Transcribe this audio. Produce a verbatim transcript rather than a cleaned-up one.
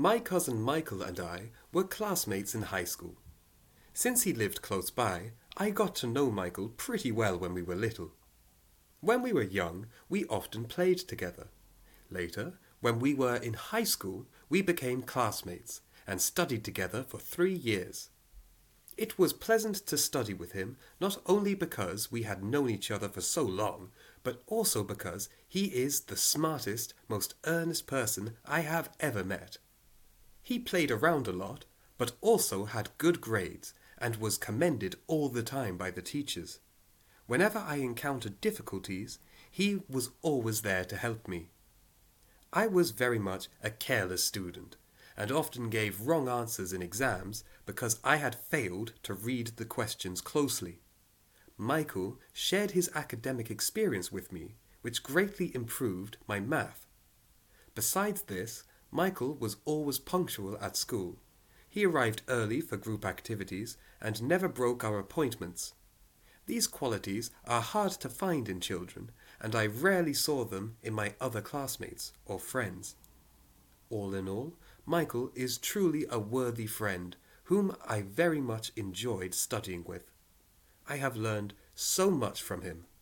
My cousin Michael and I were classmates in high school. Since he lived close by, I got to know Michael pretty well when we were little. When we were young, we often played together. Later, when we were in high school, we became classmates and studied together for three years. It was pleasant to study with him, not only because we had known each other for so long, but also because he is the smartest, most earnest person I have ever met. He played around a lot, but also had good grades and was commended all the time by the teachers. Whenever I encountered difficulties, he was always there to help me. I was very much a careless student, and often gave wrong answers in exams because I had failed to read the questions closely. Michael shared his academic experience with me, which greatly improved my math. Besides this, Michael was always punctual at school. He arrived early for group activities and never broke our appointments. These qualities are hard to find in children, and I rarely saw them in my other classmates or friends. All in all, Michael is truly a worthy friend whom I very much enjoyed studying with. I have learned so much from him.